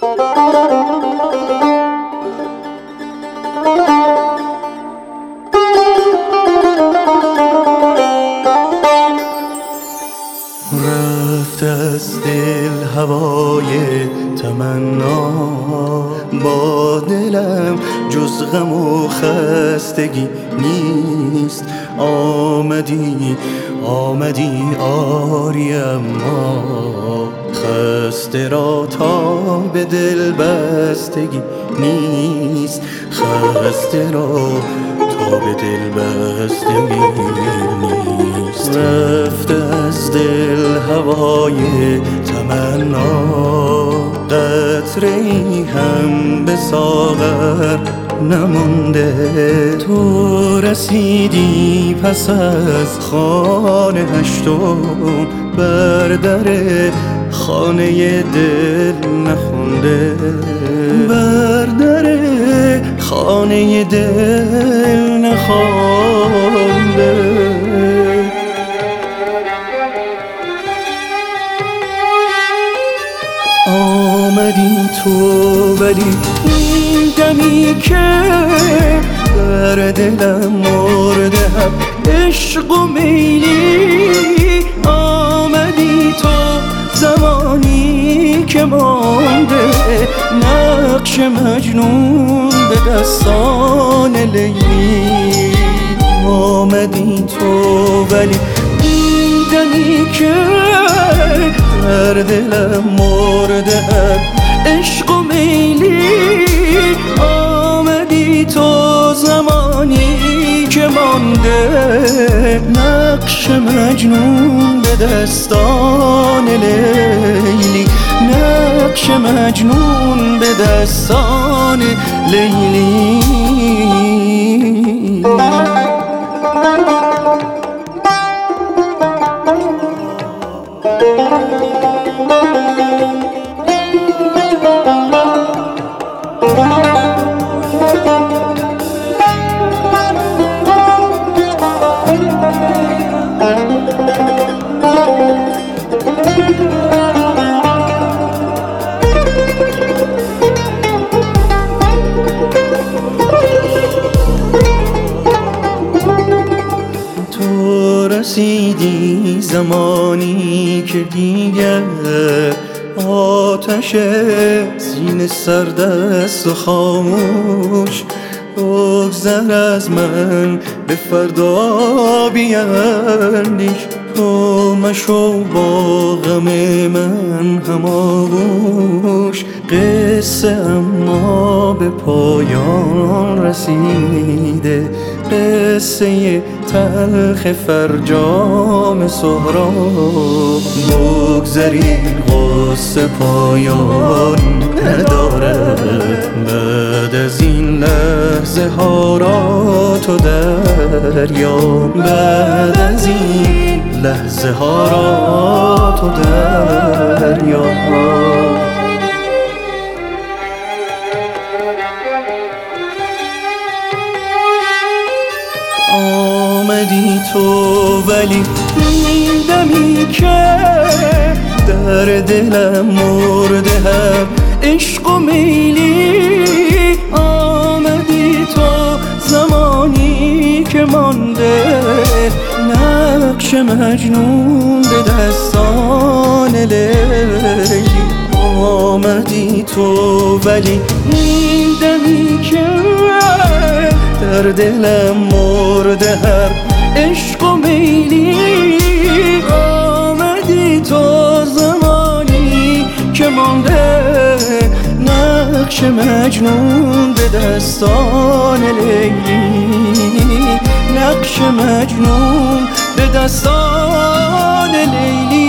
رفت از دل هوای تمنا، با دلم جز غم و خستگی نیست. آمدی آری اما خسته را تا به دل بستگی نیست. خسته را تا به دل بستگی نیست. رفت از دل هوای تمنا، قطره‌ای هم به ساغر نمانده. تو رسیدی پس از خانه هشتم، بر در خانه دل نخونده. بر در خانه دل نخونده. آمدی تو ولی این دمی که در دلم مرده هم عشق و میلی. آمدی تو زمانی که مانده نقش مجنون به دستان لیلی. آمدی تو ولی این دمی که در دلم مرده هم عشق و میلی. آمدی تو زمانی که مانده نقش مجنون به دستان لیلی. نقش مجنون به دستان لیلی. تو رسیدی زمانی که دیگر آتش سینه سرد است و خاموش. بگذر از من به فردا بیندیش. تو مشو با غم من هماغوش. قصه اما به پایان رسیده. قصه تلخ فرجام سهراب. بگذری قصه پایان ندارد. بعد از این لحظه ها را تو دریاب. بعد از این لحظه ها را تو دریاب. آمدی تو ولی این دمی که در دلم مرده هم عشق و میلی. آمدی تو زمانی که مانده نقش مجنون به دستان لیلی. آمدی تو ولی این دمی که در دلم مرده هر عشق و میلی. آمدی تو زمانی که مانده نقش مجنون به دستان لیلی. نقش مجنون به دستان لیلی.